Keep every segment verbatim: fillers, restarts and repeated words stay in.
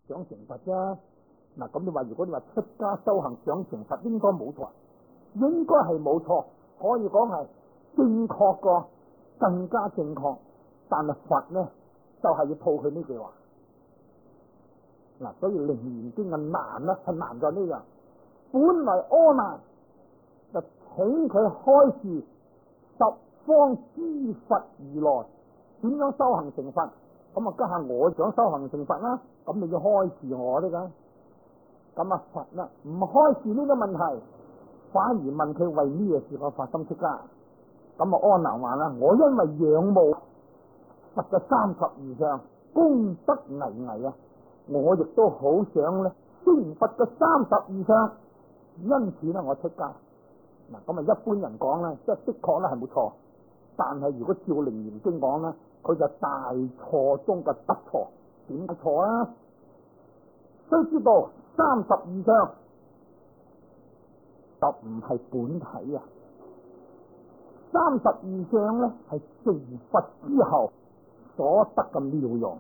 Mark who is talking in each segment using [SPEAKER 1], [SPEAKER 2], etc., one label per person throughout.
[SPEAKER 1] 想成佛啫。嗱，咁你話如果你話出家修行想成佛，應該冇錯，應該係冇錯，可以講係正確過，更加正確。但係佛呢，就係、是、要套佢呢句話。嗱，所以《楞嚴經》嘅難啦，係難在呢樣。本來阿難就請佢開示十方諸佛如來點樣修行成佛。咁啊，家下我想修行成佛啦，咁你要開示我呢噶。咁啊，佛啦唔開示呢個問題，反而問佢為咩事我發心出家。咁啊，阿難話啦，我因為仰慕佛嘅三十二相，功德巍巍啊，我亦都好想咧成佛嘅三十二相，因此咧我出家。嗱，咁啊，一般人講咧，即係的確咧係冇錯，但係如果照《楞嚴經》講咧，佢就大錯中嘅特錯。點解錯啊？須知道三十二相就唔係本體啊，三十二相咧係成佛之後所得嘅妙用。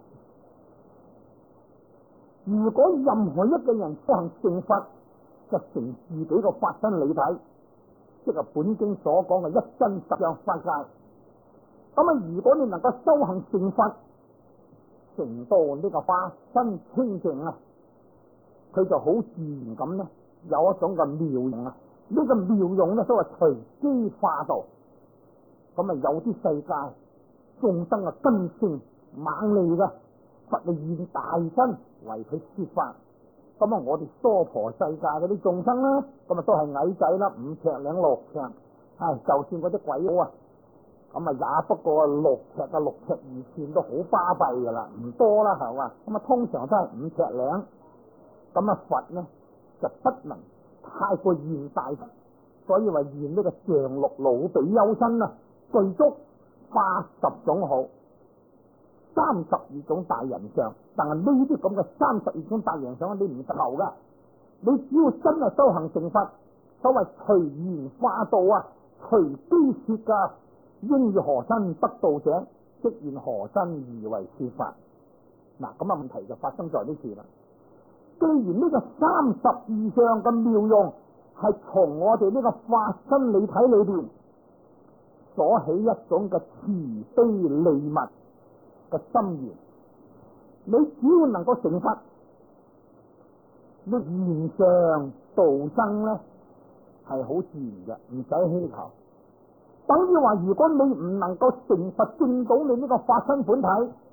[SPEAKER 1] 如果任何一個人修行成佛，就成自己個法身理體，即係本經所講嘅一真實相法界。咁啊，如果你能夠修行成佛，成到呢個法身清淨啊，佢就好自然咁咧，有一種嘅妙用啊。呢、這個妙用咧，所謂隨機化道。咁啊，有啲世界眾生啊根性猛利嘅，佛就現大身為佢說法。咁啊，我哋娑婆世界嗰啲眾生啦，咁啊都係矮仔啦，五尺零六尺，唉，就算嗰啲鬼佬啊，咁啊也不過六尺啊六尺二寸都好巴閉噶啦，唔多啦係嘛。咁啊通常都係五尺零。咁啊佛呢就不能太過現大身，所以話現呢個象六老比丘身啊，具足八十種好，三十二種大人相。但係呢啲咁嘅三十二種大人相，你唔得流噶。你只要真係修行成佛，所謂隨緣化道啊，隨機說噶，應以何身得道者，即現何身而為說法。嗱，咁啊問題就發生在呢處啦。既然呢個三十二相嘅妙用係從我哋呢個法身理體裏邊所起一種嘅慈悲利物嘅心願，你只要能夠成佛，你現上道生咧係好自然嘅，唔使希求。等於話，如果你唔能夠成佛證到你呢個法身本體，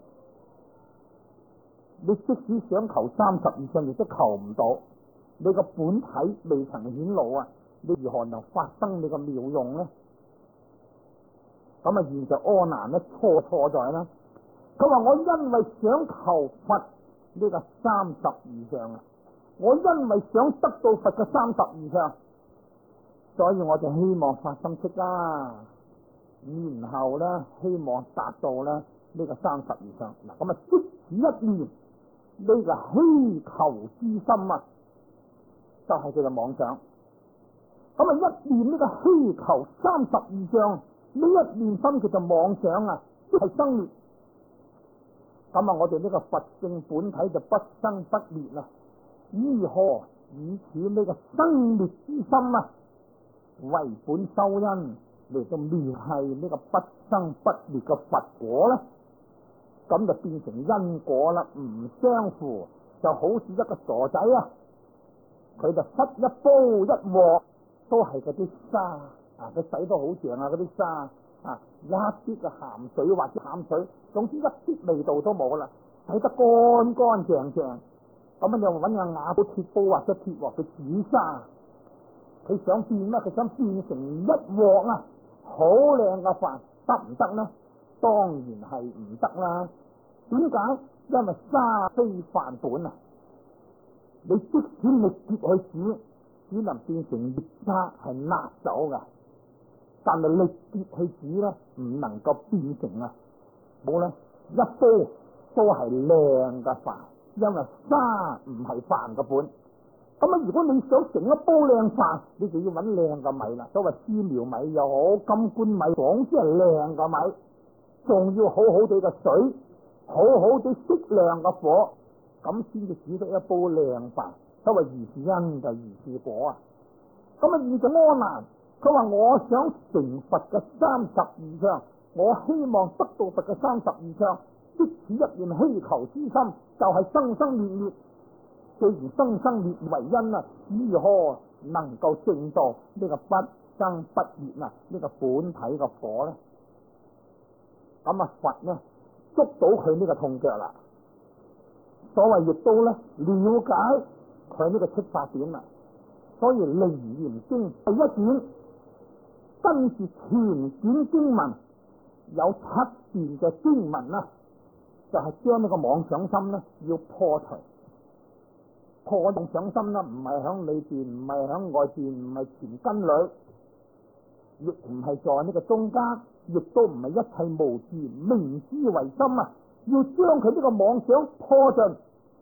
[SPEAKER 1] 你即使想求三十二相，亦都求唔到。你個本體未曾顯露啊，你如何能發生你個妙用呢？咁啊，現在阿難咧錯錯在啦。佢話我因為想求佛呢個三十二相啊，我因為想得到佛嘅三十二相，所以我就希望發心出家，然後咧希望達到咧呢個三十二相。嗱，咁啊，即此一念。呢個希求之心啊，就係佢嘅妄想。咁啊，一念呢個希求三十二相，呢一念心叫做妄想啊，即係生滅。咁啊，我哋呢個佛性本體就不生不滅啦。如何以此呢個生滅之心啊，為本修因嚟到聯繫呢個不生不滅嘅佛果咧？咁就變成因果啦，唔相符，就好似一個傻仔啊，佢就塞一煲一鑊，都係嗰啲沙啊，佢洗到好淨啊，嗰啲沙啊，一啲嘅鹹水或者淡水，總之一啲味道都冇啦，洗得乾乾淨淨。咁啊，又揾個瓦煲、鐵煲或者鐵鑊去煮沙，佢想變乜？佢想變成一鑊啊，好靚嘅飯，得唔得呢？當然係唔得啦。點解？因為沙非飯本啊！你即使力竭去煮，只能變成熱沙，係辣走噶。但係力竭去煮咧，唔能夠變成啊！冇咧，一煲都係靚嘅飯，因為沙唔係飯嘅本。咁啊，如果你想成一煲靚飯，你就要揾靚嘅米啦。所謂絲苗米又好，金冠米，總之係靚嘅米。仲要好好地嘅水，好好地適量嘅火， 咁先至煮得一煲靚飯。所謂如是因就如是果啊！咁啊，現在阿難佢話我想成佛嘅三十二相，我希望得到佛嘅三十二相，即此一念希求之心，就係、是、生生滅滅。既然生生滅為因啊，如何能夠證到呢個不生不滅啊？呢、這個本體嘅火咧？咁啊，佛呢捉到佢呢個痛腳啦。所謂亦都咧了解佢呢個出發點啦。所以《楞嚴經》第一卷跟住全卷經文有七段嘅經文啦，就係、是、將呢個妄想心咧要破除。破妄想心啦，唔係響裏邊，唔係響外邊，唔係前根裏，亦唔係在呢個中間，亦都唔係一切無自明知為心啊！要將佢呢個妄想破盡，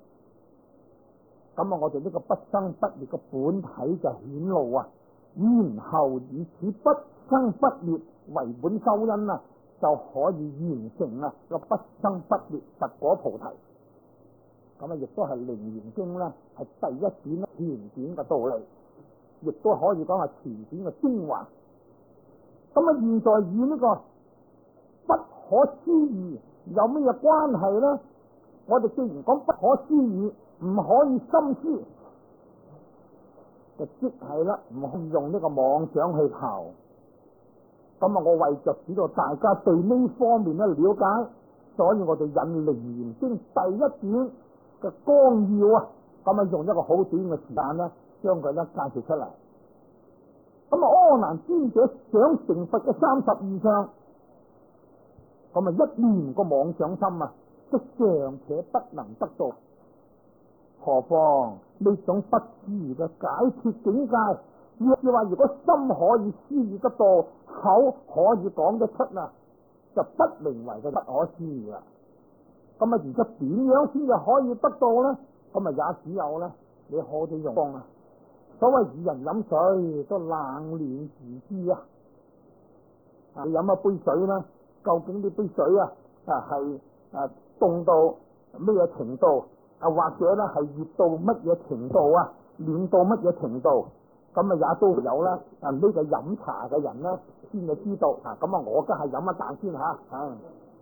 [SPEAKER 1] 咁啊，我哋呢個不生不滅嘅本體就顯露啊，然後以此不生不滅為本修因啊，就可以完成啊個不生不滅佛果菩提。咁啊，亦都係《楞嚴經》咧，係第一卷全卷嘅道理，亦都可以講係全卷嘅精華。咁啊，現在與呢個不可思議有咩嘢關係咧？我哋既然講不可思議，唔可以深思，就即係啦，唔可以用呢個妄想去求。咁啊，我為着使到大家對呢方面咧了解，所以我哋引《楞嚴經》第一卷嘅綱要啊，咁啊用一個好短嘅時間咧，將佢咧介紹出嚟。咁啊，阿難尊者想成佛嘅三十二相，咁啊一念個妄想心啊，都尚且不能得到，何況呢種不思議嘅解脫境界？若要話如果心可以思議得到，口可以講得出啊，就不名為嘅不可思議啦。咁啊，而家點樣先至可以得到咧？咁啊，也只有咧，你可以用功啊。所謂二人飲水都冷暖自知啊！啊，你飲一杯水咧，究竟呢杯水啊啊係啊凍到咩嘢程度啊，或者咧係熱到乜嘢程度啊，暖到乜嘢程度？咁啊，也都有啦。啊，呢個飲茶嘅人咧，先至知道啊。咁啊，我梗係飲一啖先吓。啊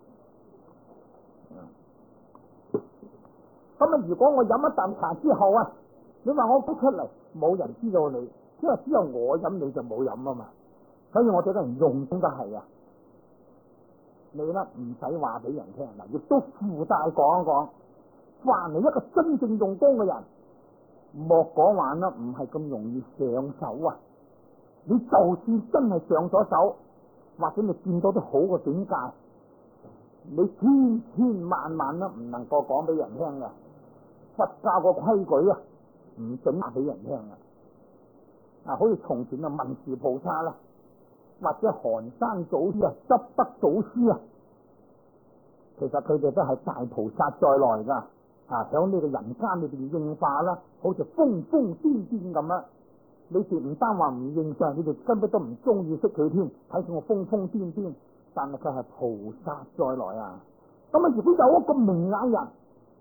[SPEAKER 1] 咁啊！如果我飲一啖茶之後啊，你話我講出嚟，冇人知道你，因為只有我飲，你就冇飲啊嘛。所以我哋啲人用功都係啊，你咧唔使話俾人聽嗱，亦都附帶講一講。凡係一個真正用功嘅人，莫講話啦，唔係咁容易上手啊。你就算真係上咗手，或者你見到啲好嘅境界，你千千萬萬啦唔能夠講俾人聽嘅。佛教個規矩啊，唔准話俾人聽啊！啊，好似從前啊文殊菩薩啦，或者寒山祖師啊、執德祖師啊，其實佢哋都係大菩薩在內噶啊！響呢個人間裏邊應化啦，好似瘋瘋癲癲咁啊！你哋唔單話唔認上，你哋根本都唔中意識佢添，睇住我瘋瘋癲癲，但係佢係菩薩在內啊！咁啊，如果有一個明眼人，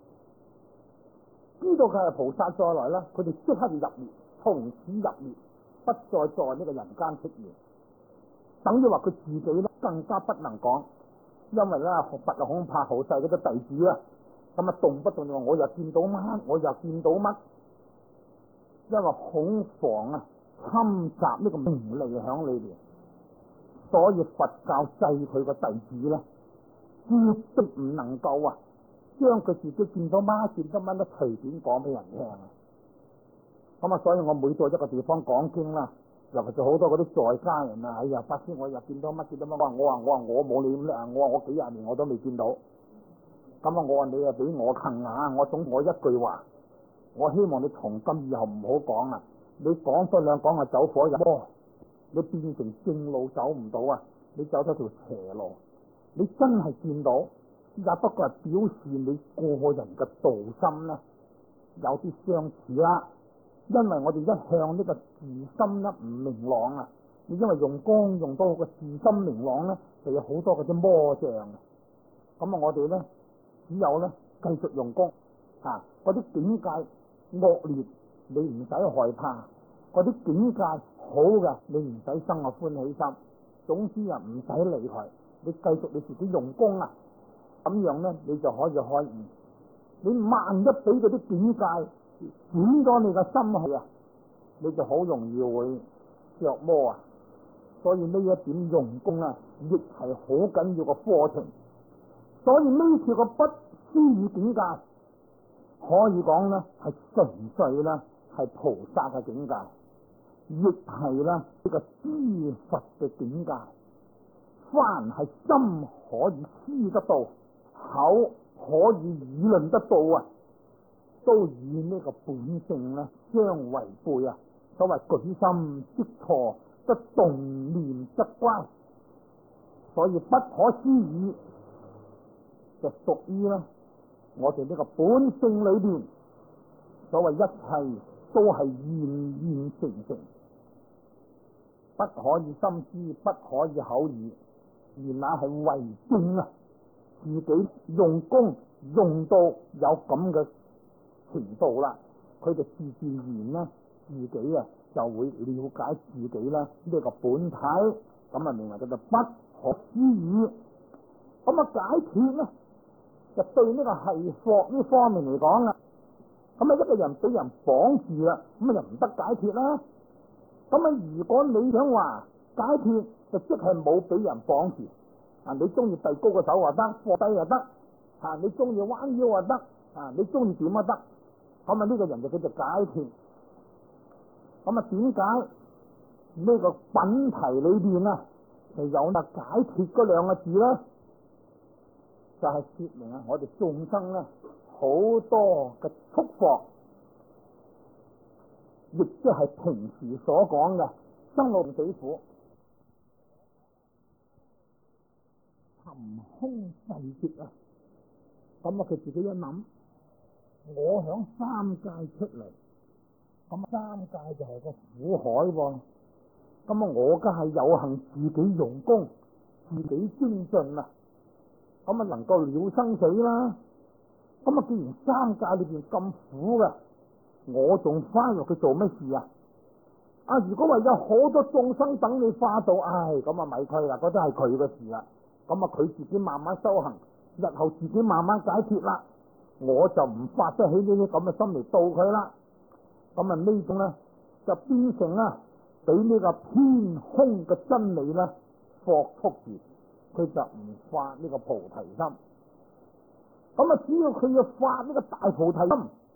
[SPEAKER 1] 知道佢係菩薩再來啦，佢哋即刻就入滅，從此入滅，不再在呢個人間出現。等於話佢自己咧更加不能講，因為咧佛啊恐怕後世嗰啲弟子啊，咁啊動不動就話我又見到乜，我又見到乜，因為恐防啊侵襲呢個名利響裏邊，所以佛教制佢個弟子咧，絕對唔能夠啊！將佢自己見到乜見到乜都隨便講俾人聽啊！咁啊，所以我每到一個地方講經啦，尤其是好多嗰啲在家人啊，哎呀，法師我又見到乜見到乜，我話我話我話我冇你咁叻啊！我話我幾廿年我都未見到。咁啊，我話你啊俾我坑啊！我總我一句話，我希望你從今以後唔好講啦。你講多兩講啊走火入魔，你變成正路走唔到啊！你走咗條邪路，你真係見到。也不過係表示你個人嘅道心咧有啲相似啦，因為我哋一向呢個自心咧唔明朗啊，你因為用功用多個自心明朗咧，就有好多嗰啲魔障。咁啊，我哋咧只有咧繼續用功， 啊，嗰啲境界惡劣，你唔使害怕；嗰啲境界好嘅，你唔使生個歡喜心。總之啊，唔使理佢，你繼續你自己用功啊，咁樣咧，你就可以開悟。你萬一俾嗰啲境界轉咗你個心去啊，你就好容易會着魔啊。所以呢一點用功啊，亦係好緊要個課程。所以呢次個不思議境界，可以講咧係純粹啦，係菩薩嘅境界，亦係啦呢個知佛嘅境界。凡係心可以知得到，口可以議論得到啊，都與呢個本性咧相違背啊。所謂舉心即錯，則動念則乖。所以不可思議就屬於啦我哋呢個本性裏邊，所謂一切都係現現成成，不可以心知，不可以口議，而那係為證啊！自己用功用到有咁嘅程度啦，佢就自自然啦，自己啊就會了解自己啦呢個本體，咁啊明為叫做不可思議。咁啊解脫咧，就對呢個係佛呢方面嚟講啦，咁啊一個人俾人綁住啦，咁啊就唔得解脫啦。咁啊如果你想話解脫，就即係冇俾人綁住。啊！你中意遞高個手又得，放低又得，啊！你中意彎腰又得，啊！你中意點都得。咁啊呢個人就叫做解脫。咁啊點解呢個品題裏邊啊就有得解脫嗰兩個字咧？就係、是、說明啊，我哋眾生咧好多嘅束縛，亦即係平時所講嘅生老死苦。含空世劫啊！咁啊，佢自己一諗，我響三界出嚟，咁三界就係個苦海喎。咁啊，我梗係有幸自己用功，自己精進啊，咁啊能夠了生死啦。咁啊，既然三界裏邊咁苦嘅，我仲翻入去做乜事啊？啊，如果話有好多眾生等你化度，唉，咁啊咪佢啦，嗰都係佢嘅事啦。咁啊，佢自己慢慢修行，日後自己慢慢解脫啦，我就唔發得起呢啲咁嘅心嚟度佢啦。咁啊呢種咧就變成啦，俾呢個偏空嘅真理咧霍束住，佢就唔發呢個菩提心。咁啊，只要佢要發呢個大菩提心，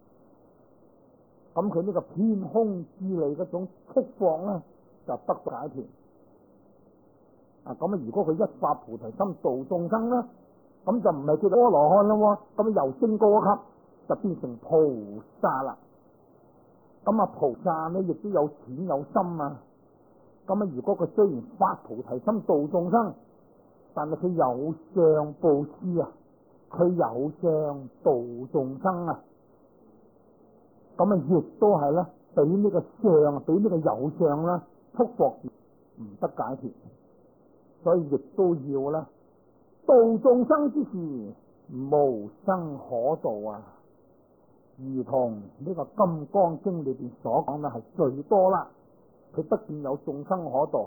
[SPEAKER 1] 咁佢呢個偏空之理嗰種束縛咧就得到解脫。啊，咁啊！如果佢一發菩提心度眾生咧，咁就唔係叫做阿羅漢咯，咁又升高一級，就變成菩薩啦。咁啊，菩薩咧亦都有淺有深啊。咁啊，如果佢雖然發菩提心度眾生，但係佢有相布施啊，佢有相度眾生啊。咁啊，亦都係咧，俾呢個相，俾呢個有相啦，束縛住唔得解脫。所以亦都要啦，度眾生之時，無生可度啊！如同呢個《金剛經》裏邊所講嘅係最多啦，佢不但有眾生可度，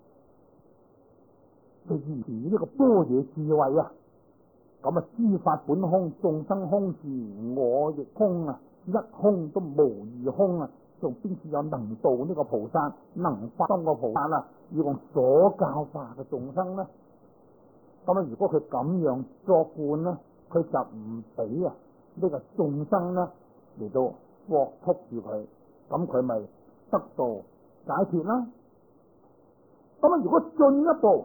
[SPEAKER 1] 佢而且呢個般若智慧啊，咁啊知法本空，眾生空時我亦空啊，一空都無二空啊！仲邊處有能度呢個菩薩，能發心個菩薩啊？要用所教化嘅眾生咧，咁啊，如果佢咁樣作伴咧，佢就唔俾啊呢個眾生咧嚟到獲束住佢，咁佢咪得到解脫啦。咁啊，如果進一步，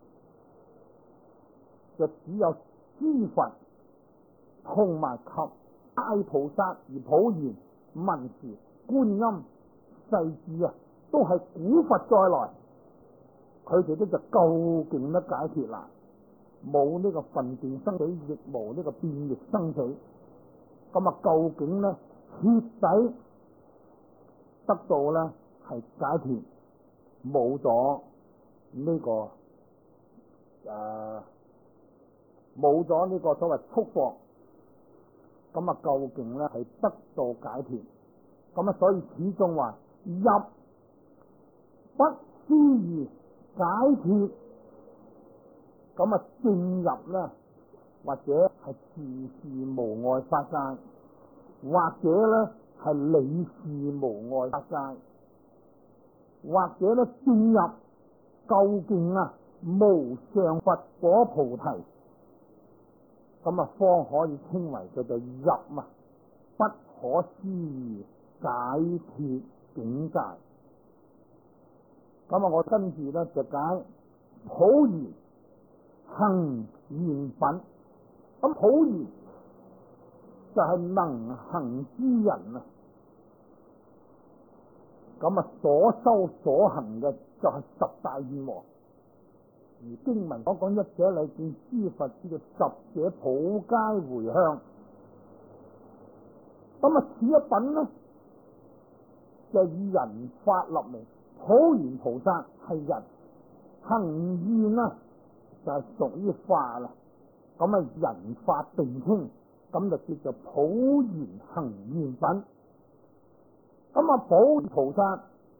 [SPEAKER 1] 就只有諸佛同埋及大菩薩而普賢、文殊、觀音、世至啊，都係古佛再來，佢哋都就究竟得解脫啦，冇呢個分段生死，亦無呢個變異生死。咁啊，究竟咧徹底得到咧係解脫，冇咗呢個誒，冇咗呢個所謂束縛， 咁啊究竟咧係得到解脫。咁啊所以始終話入不思議解脫，咁啊正入咧，或者係時時無礙法界，或者咧係理事無礙法界，或者咧正入究竟啊無上佛果菩提，咁啊方可以稱為佢就入啊不可思議解脫境界。咁啊我跟住咧就解普賢行賢品。咁普賢就係能行之人啊，咁啊所修所行嘅就係十大願王。而經文所講一者禮敬諸佛之嘅十者普皆迴向，咁啊此一品呢就以人法立名，普賢菩薩係人，行願啊就係屬於法啦。咁啊人法並稱，咁就叫做普賢行願品。咁啊普賢菩薩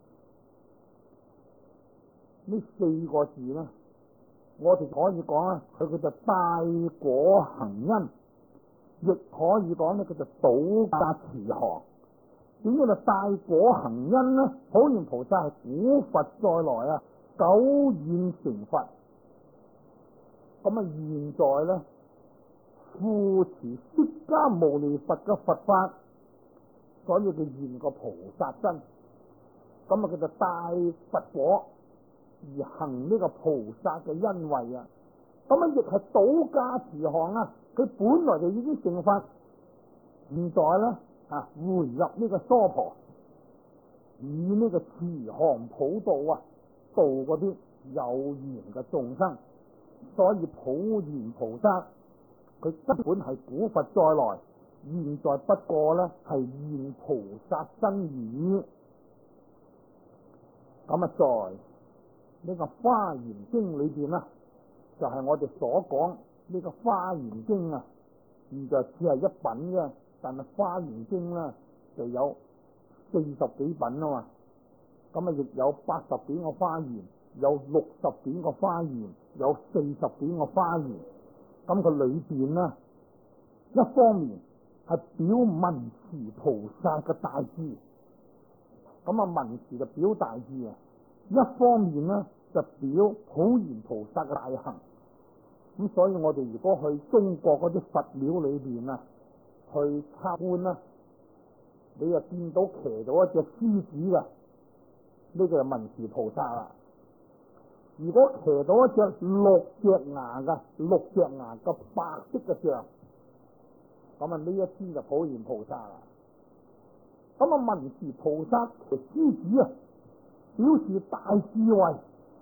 [SPEAKER 1] 呢四個字呢，我哋可以講啊，佢叫做帶果行因，亦可以講呢，佢就倒駕慈航。點解就帶果行因呢？普賢菩薩係古佛再來啊，久遠成佛。咁啊現在咧扶持釋迦牟尼佛嘅佛法，所以佢現個菩薩身。咁啊佢就帶佛果而行呢個菩薩嘅恩惠啊。咁啊亦係倒駕慈航啊，佢本來就已經成佛，現在咧啊回入呢個娑婆，以呢個慈航普渡啊，度嗰啲有緣嘅眾生。所以普賢菩薩佢根本係古佛再來，現在不過咧係現菩薩身語。咁啊在呢個華嚴經裏邊啦，就係、是、我哋所講呢個華嚴經啊，現在只係一品啫，但係華嚴經咧就有四十幾品啊嘛。咁啊亦有八十幾個華嚴，有六十幾個華嚴，有四十幾個華嚴。咁佢裏邊呢，一方面係表文殊菩薩嘅大智，咁啊文殊就表大智啊；一方面呢就表普賢菩薩嘅大行。咁所以我哋如果去中國嗰啲佛廟裏邊啊，去參觀啦，你就見到騎到一隻獅子嘅，呢個係文殊菩薩啦。如果騎到一隻六隻牙嘅六隻牙嘅白色嘅象，咁啊呢一支就普賢菩薩啦。咁啊文殊菩薩騎獅子啊，表示大智慧。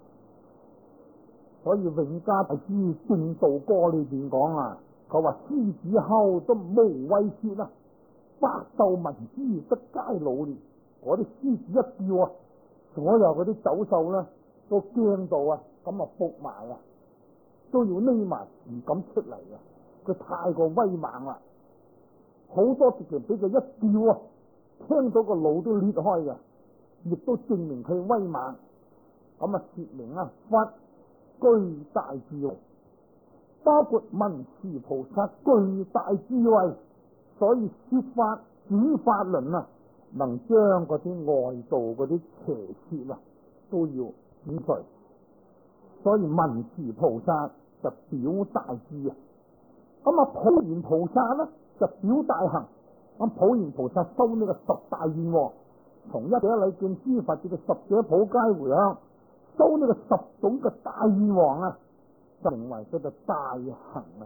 [SPEAKER 1] 所以永嘉大師正道歌裏邊講啊，佢話獅子吼都無畏說啊，百獸聞之得皆老練。嗰啲獅子一叫啊，所有嗰啲走獸咧都驚到啊，咁啊伏埋啊，都要匿埋唔敢出嚟啊。佢太過威猛啦，好多直情俾佢一叫啊，聽到個腦都裂開嘅，亦都證明佢威猛。咁啊說明啊佛具大智慧，包括文殊菩薩具大智慧，所以說法轉法輪啊，能將嗰啲外道嗰啲邪說啊都要剪除。所以文殊菩薩就表大智啊，咁啊普賢菩薩咧就表大行。咁普賢菩薩修呢個十大願王，從一者禮敬諸佛至到十者普皆迴向，修呢個十種嘅大願王啊，就成為佢嘅大行啊。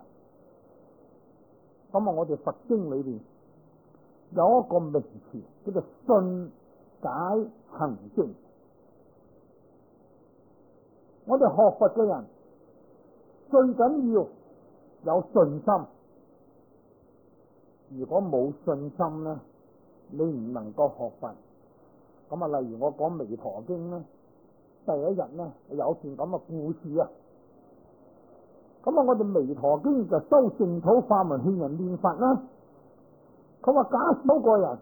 [SPEAKER 1] 咁啊，我哋佛經裏邊有一個名詞叫做信解行證。我哋學佛嘅人最緊要有信心。如果冇信心咧，你唔能夠學佛。咁啊，例如我講《彌陀經》咧，第一日咧有段咁嘅故事啊。咁啊，我哋《彌陀經》就修淨土法門勸人念佛啦。 佢話假使某個人，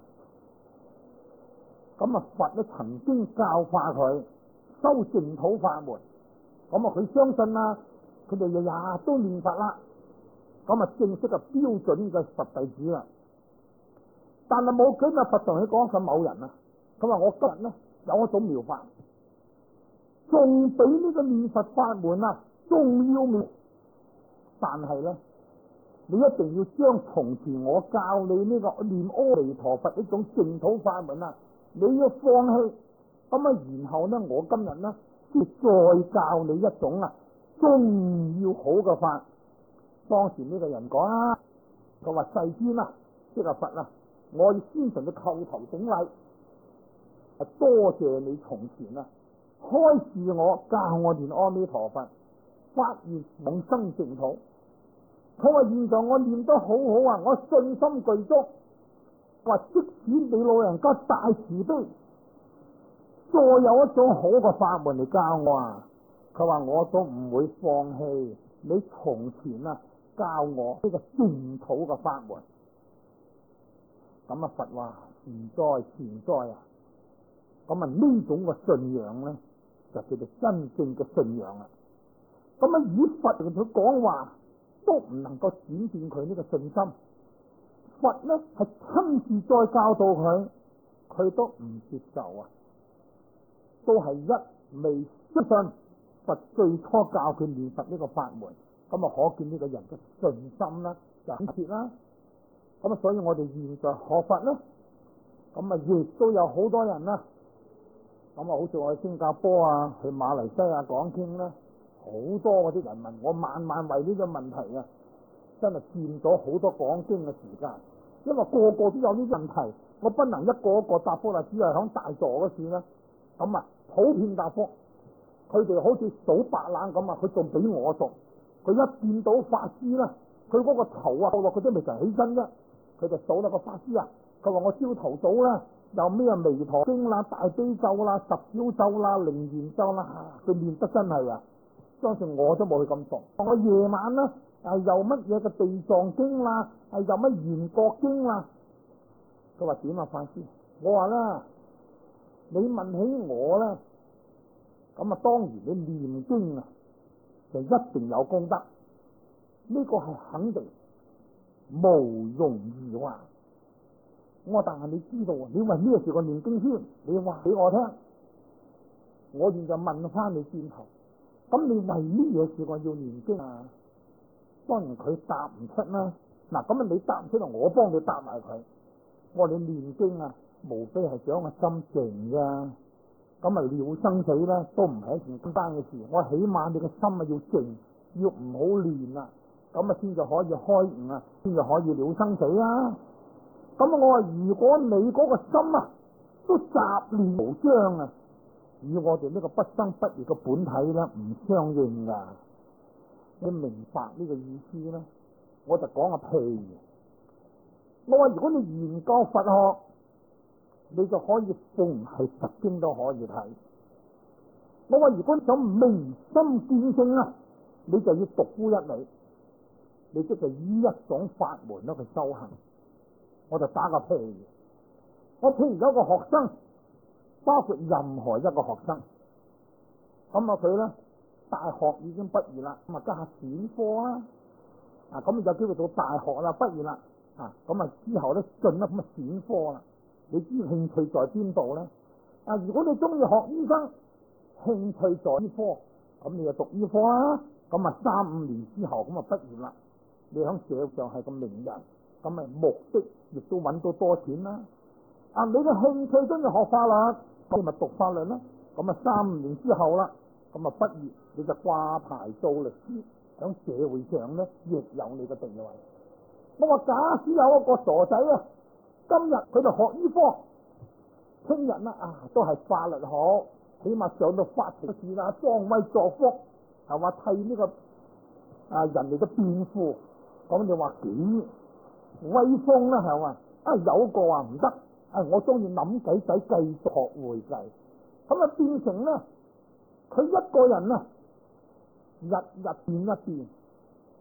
[SPEAKER 1] 咁啊佛咧曾經教化佢修淨土法門，咁啊佢相信啦，佢哋日日都念佛啦，咁啊正式嘅標準嘅佛弟子啦。但係冇幾日佛同佢講佢某人啊，佢話我今日咧有一種妙法，仲比呢個念佛法門啊仲要妙，但係咧你一定要將從前我教你呢個念阿彌陀佛呢種淨土法門啊，你要放棄，咁啊然後咧我今日咧先再教你一種啊仲要好嘅法。當時呢個人講啊，佢話世尊啊，即係佛啊，我要先同你叩頭頂禮，多謝你從前啊開示我教我念阿彌陀佛，發願往生淨土。佢話現在我念得好好啊，我信心具足。話即使你老人家大慈悲，再有一種好嘅法門嚟教我啊，佢話我都唔會放棄你從前啊教我呢個淨土嘅法門。咁啊佛話善哉善哉啊，咁啊呢種嘅信仰咧就叫做真正嘅信仰啦。咁啊以佛同佢講話都唔能夠轉變佢呢個信心，佛咧係親自再教導佢，佢都唔接受啊，都係一味相信佛最初教佢念佛呢個法門。咁啊可見呢個人嘅信心啦緊切啦。咁啊所以我哋現在學佛咧，咁啊亦都有好多人啦，咁啊好似我去新加坡啊，去馬來西亞講經啦，好多嗰啲人問我，晚晚為呢個問題啊，真係佔咗好多講經嘅時間，因為個個都有呢啲問題，我不能一個一個答覆啦，只係響大座嗰時啦，咁啊普遍答覆，佢哋好似數白欖咁啊，佢仲比我熟，佢一見到法師啦，佢嗰個頭啊，後落佢都未曾起身啫，佢就數啦個法師啊，佢話我朝頭早啦，有咩彌陀經啦、大悲咒啦、十小咒啦、楞嚴咒啦，佢念得真係啊！相信我都冇佢咁熟。我夜晚咧係有乜嘢嘅地藏經啦，係有乜圓覺經啦。佢話點啊法師？我話啦，你問起我咧，咁啊當然你念經啊就一定有功德，呢個係肯定，無庸疑話。我話但係你知道，你為咩事個念經先？你話俾我聽，我現在問翻你轉頭。咁你為咩嘢事我要念經啊？當然佢答唔出啦。嗱，咁啊你答唔出，我幫你答埋佢。我話你念經啊，無非係想個心靜啫。咁啊了生死咧，都唔係一件簡單嘅事。我起碼你個心啊要靜，要唔好亂啊，咁啊先至可以開悟啊，先至可以了生死啊。咁我話如果你嗰個心啊都雜亂無章啊，與我哋呢個不生不滅嘅本體咧唔相應噶，你明白呢個意思咧？我就講個譬如，我話如果你研究佛學，你就可以逢係佛經都可以睇。我話如果你想明心見性啊，你就要獨孤一味，你即係依一種法門咧去修行。我就打個譬如，我譬如有一個學生，包括任何一個學生，咁啊佢咧大學已經畢業啦，咁啊家下選科啦，啊咁有機會到大學啦，畢業啦，啊咁啊之後咧進一步咁啊選科啦。你知興趣在邊度咧？啊如果你中意學醫生，興趣在醫科，咁你就讀醫科啦。咁啊三五年之後咁啊畢業啦，你響社會上係個名人。咁咪目的亦都揾到多錢啦！啊，你嘅興趣中意學法律，咁你咪讀法律啦。咁啊三五年之後啦，咁啊畢業你就掛牌做律師，響社會上咧亦有你嘅地位。我話假使有一個傻仔啊，今日佢就學醫科，聽日啦啊都係法律好，起碼上到法庭事啦，裝威作福，係話替呢個啊人哋嘅辯護，咁你話幾威風啦，係嘛？啊有個話唔得，啊我中意諗計仔繼續學會計，咁啊變成咧，佢一個人啊，日日變一變，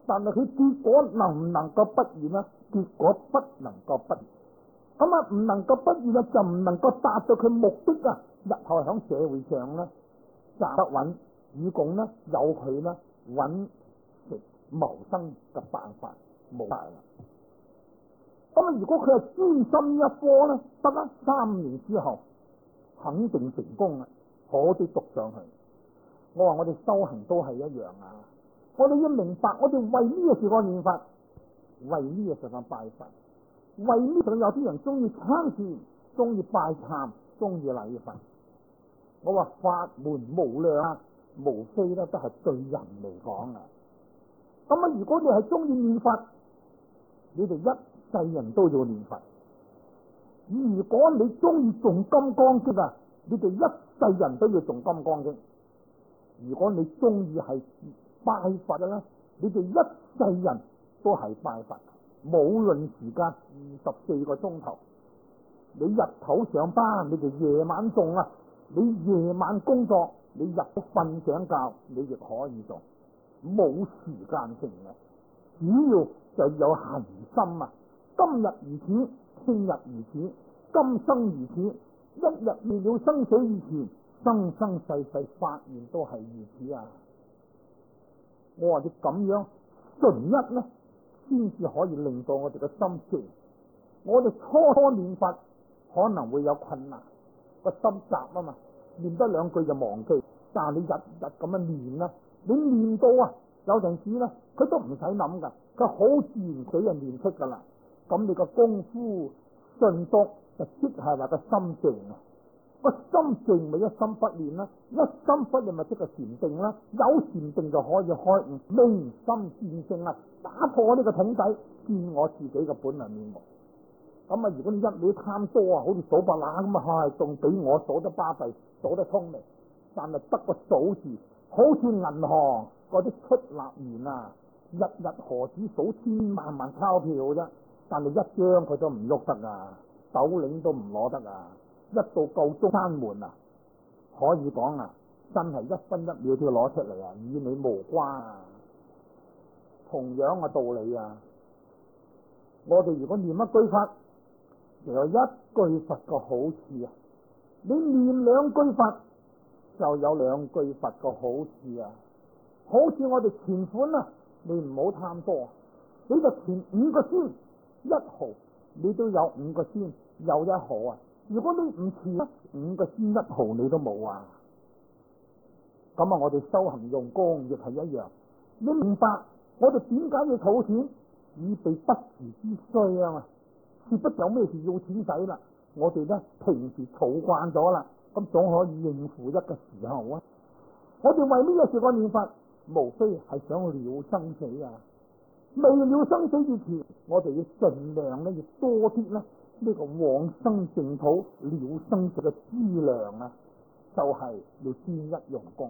[SPEAKER 1] 但係佢結果能唔能夠不現呢？結果不能夠不現。咁啊，唔能夠不現啊，就唔能夠達到佢目的啊！日後喺社會上咧站得穩，與共咧有佢咧揾食謀生嘅辦法冇晒啦。咁啊，如果佢係專心一科咧，得啦，三年之後肯定成功啦，可以讀上去。我話我哋修行都係一樣啊！我哋要明白，我哋為呢個時間念佛，為呢個時間拜佛，為呢度有啲人中意參禪，中意拜懺，中意禮佛。我話法門無量啊，無非咧都係對人嚟講啊。咁啊，如果你係中意念佛，你哋一世人都要念佛；如果你中意誦金剛經啊，你哋一世人都要誦金剛經；如果你中意係拜佛嘅咧，你哋一世人都係拜佛，無論時間二十四個鐘頭。你日頭上班，你哋夜晚誦啊；你夜晚工作，你日頭瞓醒覺，你亦可以做，冇時間性嘅。只要就有恒心啊！今日如此，聽日如此，今生如此，一日未了生死以前，生生世世發現都係如此啊！我話你咁樣純一咧，先至可以令到我哋嘅心靜。我哋初初念佛可能會有困難，個心雜啊嘛，念得兩句就忘記。但係你日日咁樣念啦，你念到啊，有陣時咧，佢都唔使諗噶，佢好自然佢就念出噶啦。咁你個功夫順讀就即係話個心靜啊！個心靜咪一心不亂啦，一心不亂咪即係禪定啦。有禪定就可以開悟，明心見性啊！打破呢個桶底，見我自己嘅本來面目。咁啊，如果你一味貪多啊，好似數白欖咁啊，係仲比我數得巴閉，數得聰明，但係得個數字，好似銀行嗰啲出納員啊，日日何止數千萬萬鈔票啫，但係一張佢都唔喐得啊，斗領都唔攞得啊！一到夠鐘閂門啊，可以講啊，真係一分一秒都要攞出嚟啊，與你無關啊。同樣嘅道理啊，我哋如果念一句佛，就有一句佛嘅好處啊。你念兩句佛，就有兩句佛嘅好處啊。好似我哋存款啊，你唔好貪多，你就存五個仙一毫，你都有五個仙有一毫啊。如果你唔存五個仙一毫，你都冇啊。咁啊，我哋修行用功亦係一樣。你明白我哋點解要儲錢？以備不時之需啊嘛。切不有咩事要錢使啦，我哋咧平時儲慣咗啦，咁總可以應付一個時候啊。我哋為呢個時間念佛，無非係想了生死啊。未了生死之前，我哋要盡量咧，要多啲咧呢個往生淨土了生死嘅資糧啊，就係、是、要專一用功。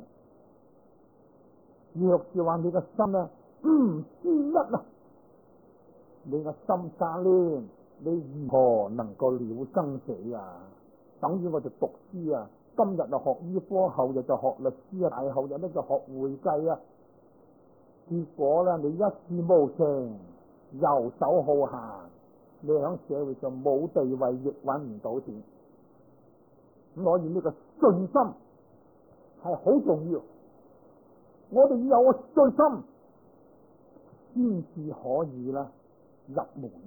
[SPEAKER 1] 若是話你個心咧唔專一啊，你個心沙攣，你如何能夠了生死啊？等於我哋讀書啊，今日就學醫科，後日就學律師啊，大後日咧就學會計啊。結果咧，你一事無成，遊手好閒，你喺社會上冇地位，亦揾唔到錢。咁所以呢個信心係好重要。我哋要有個信心，先至可以啦入門啊。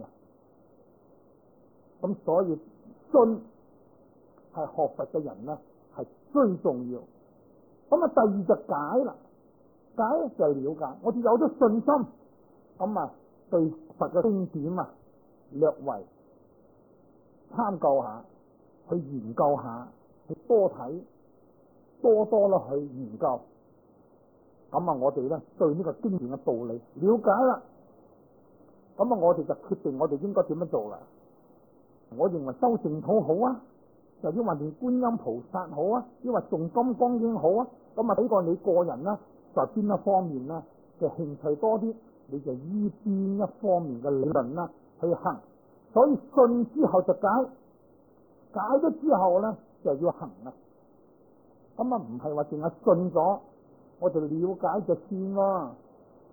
[SPEAKER 1] 咁所以信係學佛嘅人咧，係最重要。咁啊，第二就解啦，解就係了解。我哋有咗信心，咁啊，對佛嘅經典啊，略為參究下，去研究下，去多睇，多多啦去研究。咁啊，我哋咧對呢個經典嘅道理了解啦，咁啊，我哋就決定我哋應該點樣做啦。我認為修淨土好啊，又要話念觀音菩薩好啊，要話誦金剛經好啊。咁啊，睇過你個人啦，在邊一方面啦嘅興趣多啲，你就依邊一方面嘅理論啦去行。所以信之後就解，解咗之後咧就要行啦。咁啊，唔係話淨係信咗我就了解就算咯。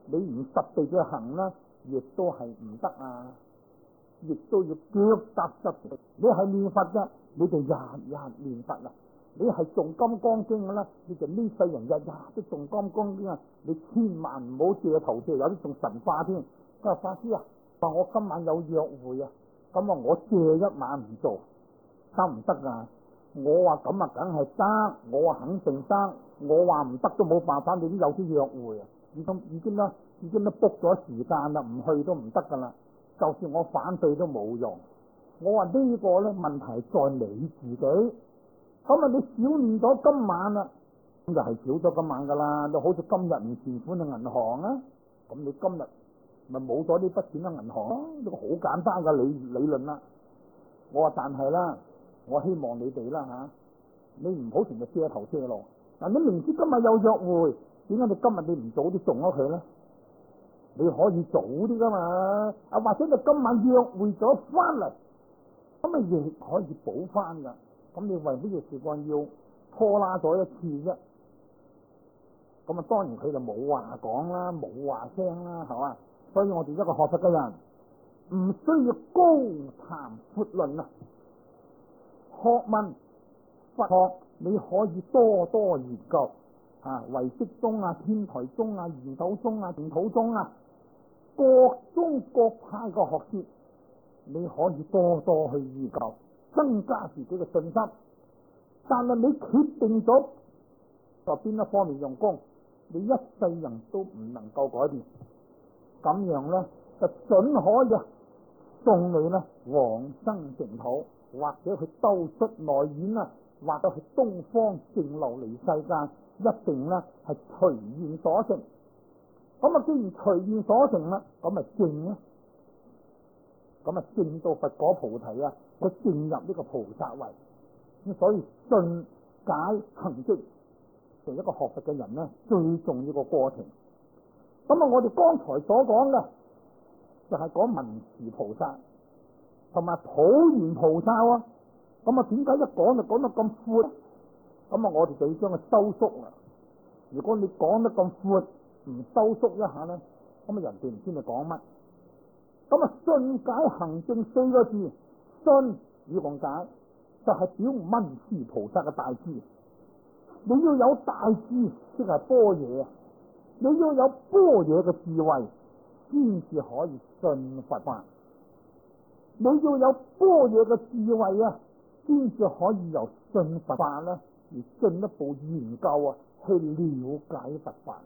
[SPEAKER 1] 你唔實地嘅行啦，亦都係唔得啊！亦都要腳踏實地。你係念佛嘅，你就日日念佛啦。你係誦金剛經嘅啦，你就呢世人日日都誦金剛經啊！你千萬唔好借頭借，有啲仲神化添。佢話法師啊，話我今晚有約會啊，咁啊我借一晚唔做得唔得啊？我話咁啊，梗係得，我話肯定得。我話唔得都冇辦法，你都有啲約會啊，已經已經啦，已經都 book 咗時間啦，唔去都唔得噶啦。就算我反對都冇用。我話呢個咧問題在你自己。咁啊，你少念咗今晚啦，咁就係少咗今晚噶啦。你好似今日唔存款去銀行啊，咁你今日咪冇咗呢筆錢喺銀行咯。呢個好簡單嘅理理論啦。我話但係啦，我希望你哋啦吓，你唔好成日借頭借路。嗱，你明知今日有約會，點解你今日你唔早啲送咗佢咧？你可以早啲噶嘛，啊或者你今晚約會咗翻嚟，咁啊亦可以補翻噶。咁你為呢個事幹要拖拉咗一次啫？咁啊，當然佢就冇話講啦，冇話聲啦，係嘛？所以我哋一個學佛嘅人，唔需要高談闊論啊。學問佛學你可以多多研究啊，唯識宗啊、天台宗啊、圓斗宗啊、淨土宗啊，各宗各派嘅學說，你可以多多去研究，增加自己嘅信心。但係你決定咗在邊一方面用功，你一世人都唔能夠改變。咁樣咧就準可以送你咧往生淨土，或者去兜出內院啊，或者去東方淨琉璃世界，一定咧係隨緣所成。咁啊，既然隨緣所成啦，咁咪證啦，咁啊證到佛果菩提啊，佢證入呢個菩薩位。咁所以信解行證，做一個學佛嘅人咧，最重要個過程。咁啊，我哋剛才所講嘅就係講文殊菩薩同埋普賢菩薩啊。咁啊，點解一講就講得咁闊？咁啊，我哋就要將佢收縮啦。如果你講得咁闊，唔收縮一下咧，咁啊人哋唔知你講乜。咁啊，信解行證四個字，信與共解就係表文殊菩薩嘅大智。你要有大智，即係般若。你要有般若嘅智慧，先至可以信佛法。你要有般若嘅智慧啊，先至可以由信佛法咧而進一步研究啊，去了解佛法。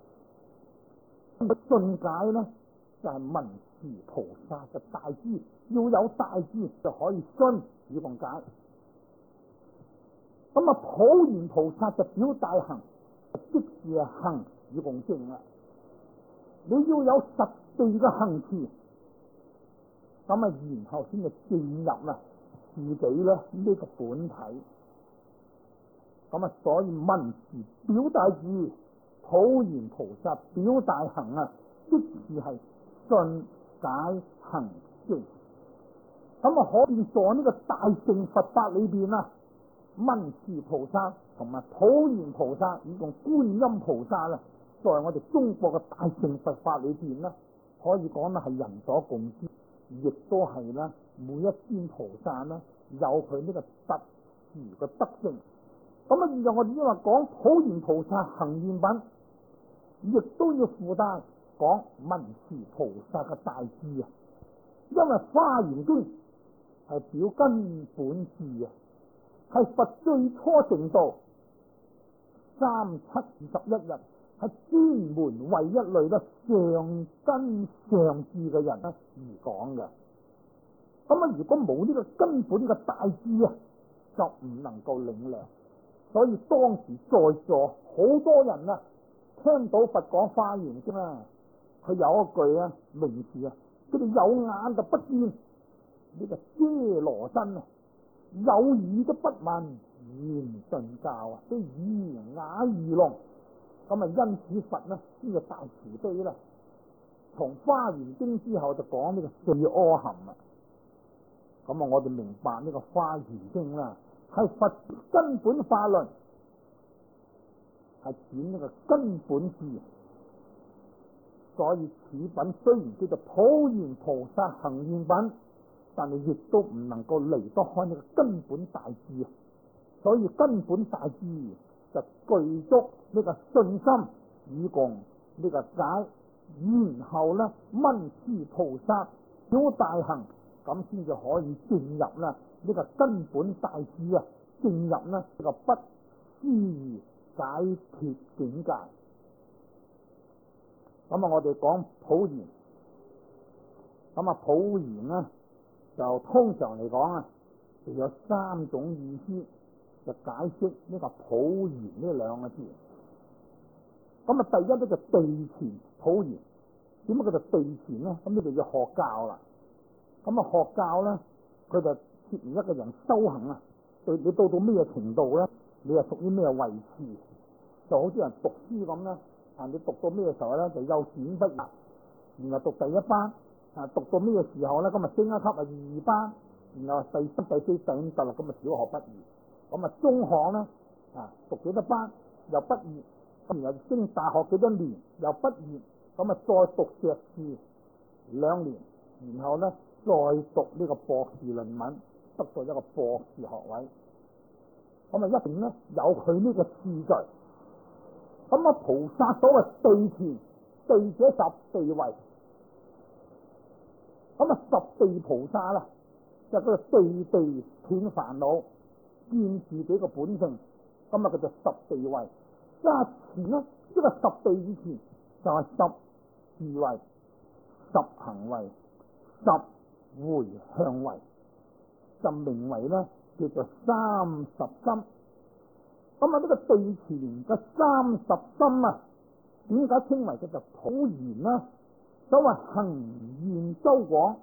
[SPEAKER 1] 信解咧就係、是、文殊菩薩嘅大智，要有大智就可以信與共解。咁啊，普賢菩薩就表大行，即是行與共證啦。你要有實地嘅行持，咁啊，然後先至進入啦自己咧呢、這個本體。咁啊，所以文殊表大智，普賢菩薩表大行啊，即是係信解行證。咁啊，可以在呢個大乘佛法裏邊啊，文殊菩薩同埋普賢菩薩以及觀音菩薩啦，在我哋中國嘅大乘佛法裏邊咧，可以講咧係人所共知，亦都係啦每一尊菩薩啦有佢呢個特殊嘅德性。咁啊，現在我哋因為講普賢菩薩行願品，亦都要附帶講文殊菩薩嘅大智啊。因為華嚴經係表根本智啊，係佛最初成道三七二十一日，係專門為一類嘅上根上智嘅人咧而講嘅。咁啊，如果冇呢個根本嘅大智啊，就唔能夠領略。所以當時在座好多人啊，聽到佛講華嚴經啊，佢有一句啊名詞啊，佢哋有眼就不見呢個遮羅身啊，有耳都不聞言順教啊，都耳啞耳聾。咁啊，因此佛呢先至大慈悲啦。從華嚴經之後就講呢個四阿含啊。咁啊，我哋明白呢個華嚴經啦，係佛根本法論，係指呢個根本智。 所以此品雖然叫做普賢菩薩行願品，但係亦都唔能夠離得開呢個根本大智啊！所以根本大智就具足呢個信心以共呢個解，然後咧聞思菩薩小大行，咁先至可以進入啦呢個根本大智啊，進入呢個不思議解脫境界。咁啊，我哋講普賢，咁啊普賢呢，就通常嚟講啊，就有三種意思，就解釋呢個普賢呢兩個字。咁啊，第一咧就地前普賢，點解叫做地前咧？咁呢就要學教啦。咁啊，學教咧，佢就説明一個人修行啊，對你到到咩程度咧，你係屬於咩位置？就好似人讀書咁啦，啊，你讀到咩時候咧，就幼稚園畢業，然後讀第一班，啊，讀到咩時候咧，咁啊升一級啊二班，然後第三、第四、第五、第六咁啊小學畢業，咁啊中學咧啊讀幾多班又畢業，咁然後升大學幾多年又畢業，咁啊再讀碩士兩年，然後咧再讀呢個博士論文，得到一個博士學位，咁啊一定咧有佢呢個次序。咁啊，菩薩所謂地前，地者十地位，咁啊十地菩薩啦，就叫做地地斷煩惱，見自己個本性，咁啊叫做十地位。加前咧，即係十地以前就係十智慧、十行位、十回向位，就名為咧叫做三十心。咁啊，呢個地前嘅三十心啊，點解稱為叫做普賢呢？所謂行願周廣，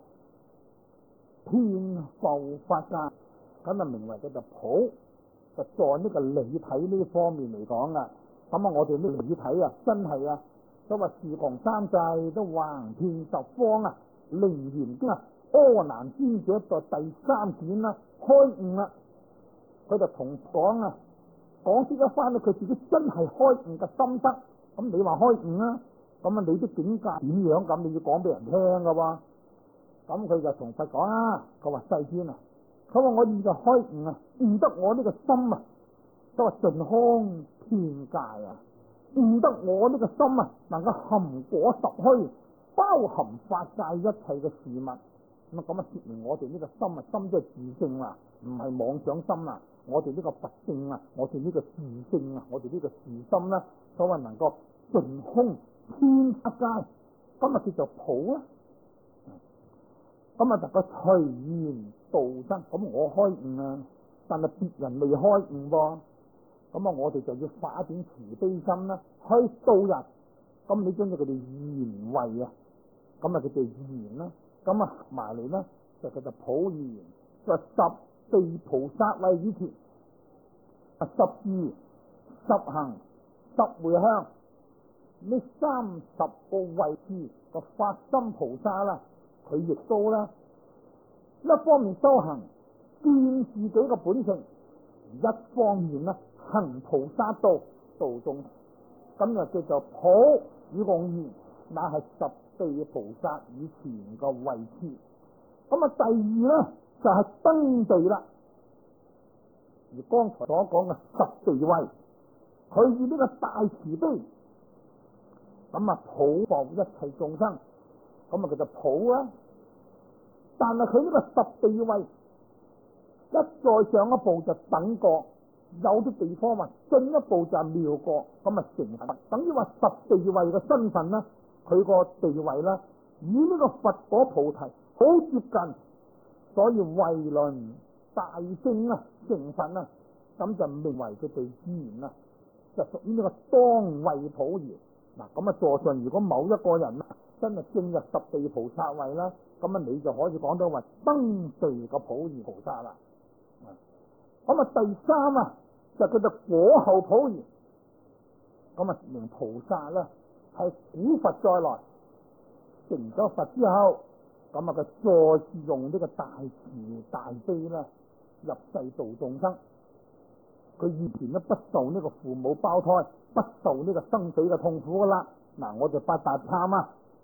[SPEAKER 1] 遍覆法界，咁啊名為叫做普。就在呢個理體呢方面嚟講啊，咁啊我哋呢理體啊，真係啊，所謂四窮三際都橫遍十方啊，楞嚴經啊，阿難尊者在第三卷啦，開悟啦，佢就同講啊。講識一翻到佢自己真係開悟嘅心得，咁你話開悟啊？咁啊你啲境界點樣咁？你要講俾人聽噶喎。咁佢就同佛講啊，佢話世尊啊，佢話我現在開悟啊，悟得我呢個心啊，都話盡空遍界啊，悟得我呢個心啊，能夠含果十虛，包含法界一切嘅事物。咁啊咁啊，說明我哋呢個心啊，心即係自性啦，唔係妄想心啦。我哋呢個佛性啊，我哋呢個自性啊，我哋呢個自心啦，所謂能夠盡空遍法界，咁啊叫做普啦。咁啊能夠隨緣度生，咁我開悟啊，但係別人未開悟噃，咁啊我哋就要發一點慈悲心啦，去度人。咁你將佢哋賢慧啊，咁啊叫做賢啦。咁啊埋嚟咧就叫做普賢，就十地菩薩位以前，十智、十行、十回向，呢三十個位置個發心菩薩啦，佢亦都啦，一方面修行見自己個本性，一方面啦行菩薩道度眾，咁就叫做普與共賢，那係十地菩薩以前個位置。咁啊第二咧就係、是、登地啦。而剛才所講嘅十地位，佢以呢個大慈悲，咁啊普度一切眾生，咁啊叫做普啦。但係佢呢個十地位一再上一步就等過，有啲地方話進一步就係妙過，咁啊成佛，等於話十地位嘅身份啦，佢個地位啦，與呢個佛果菩提好接近，所以慧論大聖啊成佛啊，咁就名為佢哋賢啦，就屬於呢個當位普賢。嗱咁啊座上如果某一個人啊真係進入十地菩薩位啦，咁啊你就可以講到話登地個普賢菩薩啦。咁啊第三啊就叫做果後普賢，咁啊名菩薩啦係古佛再來成咗佛之後，咁啊佢再次用呢個大慈大悲啦入世度眾生。佢以前都不受呢個父母胞胎，不受呢個生死嘅痛苦噶啦。嗱，我就發大貪啊，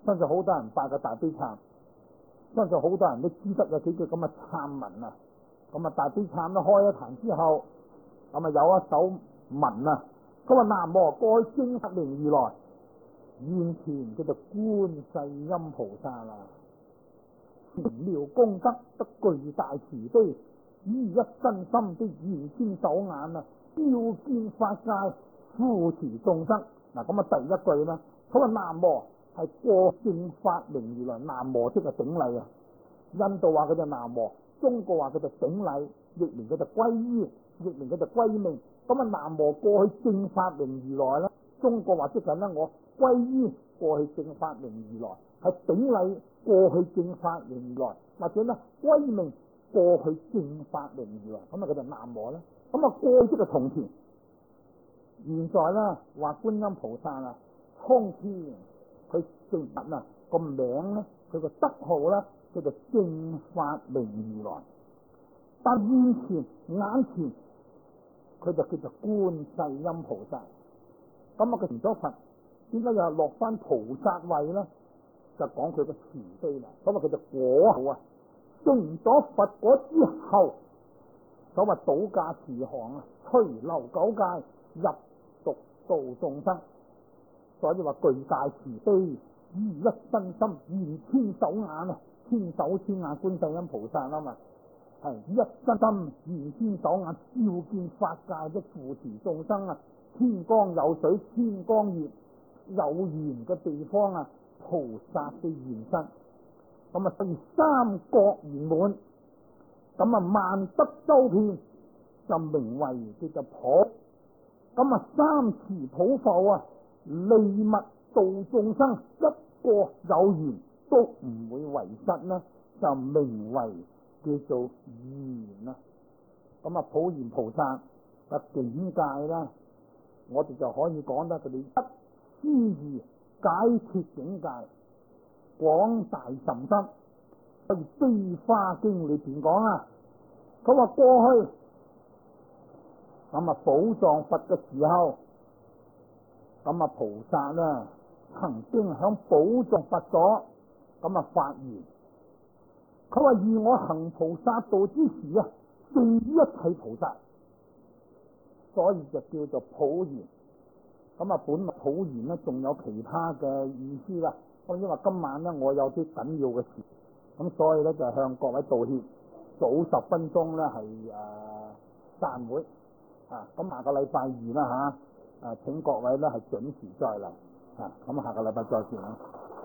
[SPEAKER 1] 相信好多人拜個大悲懺，相信好多人都知得有幾句咁嘅懺文啊。咁啊大悲懺都開咗壇之後，咁啊有一首文啊，佢話南無過去正法明如來，現前叫做觀世音菩薩啦。妙功德得巨大慈悲，於一身心的現千手眼啊，照見法界，扶持眾生。嗱，咁啊第一句啦，佢話南無係過正法明如來，南無即係頂禮啊。印度話佢就南無，中國話佢就頂禮，譯名佢就歸依，譯名佢就歸命。咁啊南無過去正法明如來啦，中國話即係咧我歸依過去正法明如來，係頂禮過去正法明如來，或者咧歸命過去正法明如來，咁啊佢就南無啦。咁啊過去即係從前，現在咧話觀音菩薩啊，空天佢正物啊個名咧，佢個德號咧叫做正法明如來，但現前眼前佢就叫做觀世音菩薩。咁啊佢成咗佛，點解又落翻菩薩位咧？就講佢個慈悲啦。咁啊佢就果後啊，成咗佛果之後，所謂倒駕慈航啊，隨流九界入俗度眾生。所以話巨大慈悲，於一身心現千手眼啊，千手千眼觀世音菩薩啊嘛，係一身心現千手眼，照見法界的扶持眾生啊，天光有水，天光熱，有緣嘅地方啊，菩薩嘅現身。咁啊第三國圓滿，咁啊萬德周遍，就名為叫做普。咁啊三慈普覆啊，利物度眾生，一個有緣都唔會遺失啦，就名為叫做緣啊。咁啊普賢菩薩嘅境界啦，我哋就可以講得佢哋一思義解脫境界廣大甚深。所以《悲華經》裏邊講啊，佢話過去咁啊寶藏佛嘅時候，咁啊菩薩咧曾經響寶藏佛所咁啊發言，佢話而我行菩薩道之時啊，勝於一切菩薩，所以就叫做普賢。咁啊本普賢咧仲有其他嘅意思啦。咁因為今晚咧我有啲緊要嘅事，咁所以咧就向各位道歉，早十分鐘咧係誒散會啊。咁下個禮拜二啦嚇，誒請各位咧係準時再嚟啊。咁下個禮拜再見啦。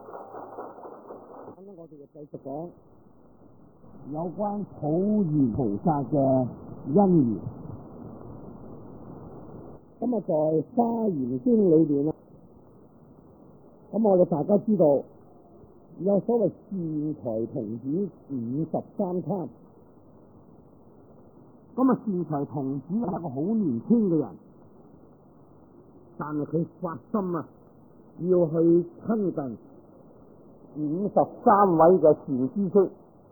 [SPEAKER 1] 咁我哋就繼續講有關普賢菩薩嘅因緣。咁啊在《華嚴經》裏邊啦，咁我哋大家知道有所謂善財童子五十三參。咁啊善財童子係一個好年輕嘅人，但係佢發心啊要去親近五十三位嘅善知識。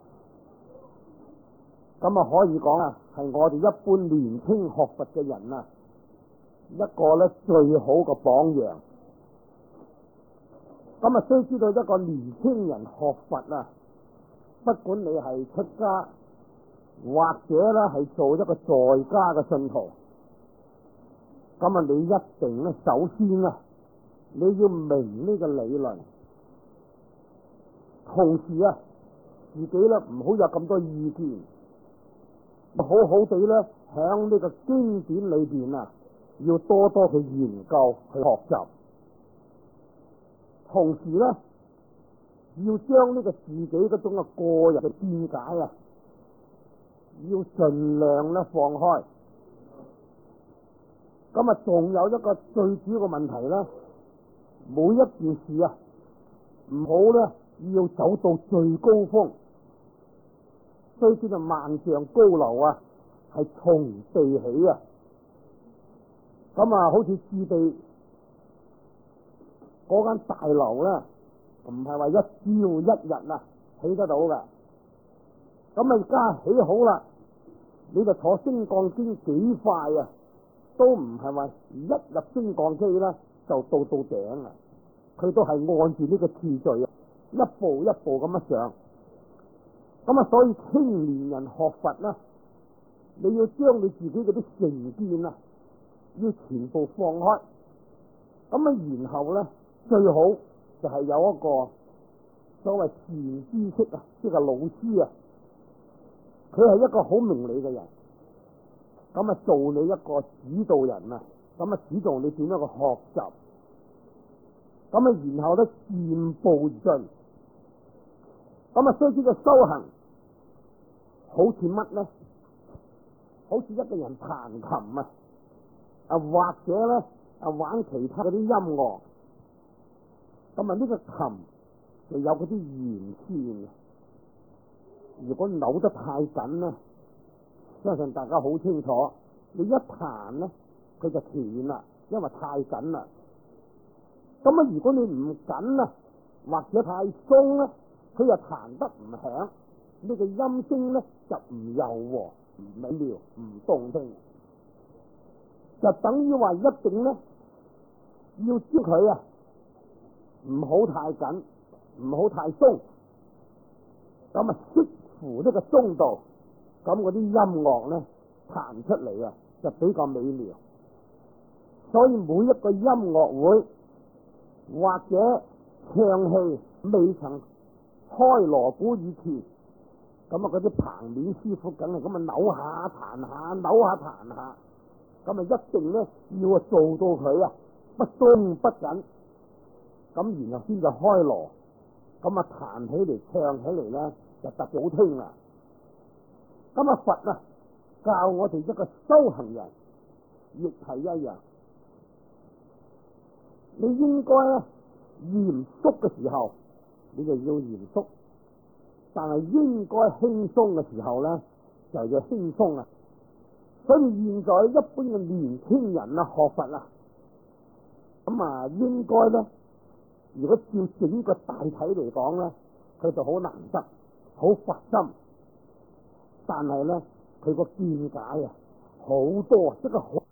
[SPEAKER 1] 咁啊可以講啊係我哋一般年輕學佛嘅人啊一個咧最好嘅榜樣。咁啊，須知道一個年輕人學佛啊，不管你係出家或者咧係做一個在家嘅信徒，咁啊，你一定咧首先啊，你要明呢個理論，同時啊，自己咧唔好有咁多意見，好好地咧響呢個經典裏邊啊，要多多去研究去學習。同時咧，要將呢個自己嗰種嘅個人嘅見解啊，要盡量咧放開。咁啊，仲有一個最主要嘅問題咧，每一件事啊，唔好咧要走到最高峰，雖知道萬丈高樓啊，係從地起啊。咁啊，好似置地嗰間大樓咧，唔係話一朝一日啊起得到嘅。咁啊，而家起好啦，你就坐升降機幾快啊，都唔係話一入升降機咧就到到頂啊。佢都係按住呢個次序啊， 一步一步咁樣上。咁啊，所以青年人學佛咧，你要將你自己嗰啲成見啊，要全部放開。咁啊，然後咧最好就係有一個所謂善知識啊，即係老師啊，佢係一個好明理嘅人，咁啊做你一個指導人啊，咁啊指導你點樣去學習，咁啊然後咧漸步而進，咁啊所以呢個修行好似乜咧？好似一個人彈琴啊，啊或者咧啊玩其他嗰啲音樂，咁啊呢個琴就有嗰啲弦線，如果扭得太緊咧，相信大家好清楚，你一彈咧佢就斷啦，因為太緊啦。咁啊如果你唔緊啊，或者太鬆咧，佢又彈得唔響，呢個音聲咧就唔柔和、唔美妙、唔動聽，就等於話一定咧要知佢啊唔好太緊，唔好太鬆，咁啊適乎呢個中度，咁嗰啲音樂咧彈出嚟啊就比較美妙。所以每一個音樂會或者唱戲未曾開鑼鼓以前，咁啊嗰啲棚面師傅梗係咁啊扭下彈下，扭下彈下，咁啊一定咧要啊做到佢啊不鬆不緊，咁然後先就開鑼，咁啊彈起嚟唱起嚟咧就特別好聽啦。咁啊佛啊教我哋一個修行人亦係一樣，你應該咧嚴肅嘅時候你就要嚴肅，但係應該輕鬆嘅時候咧就要輕鬆啊。所以現在一般嘅年輕人啊學佛啊，咁啊應該咧，如果照整個大體嚟講咧，佢就好難得，好發心，但係咧佢個見解啊好多，即係好。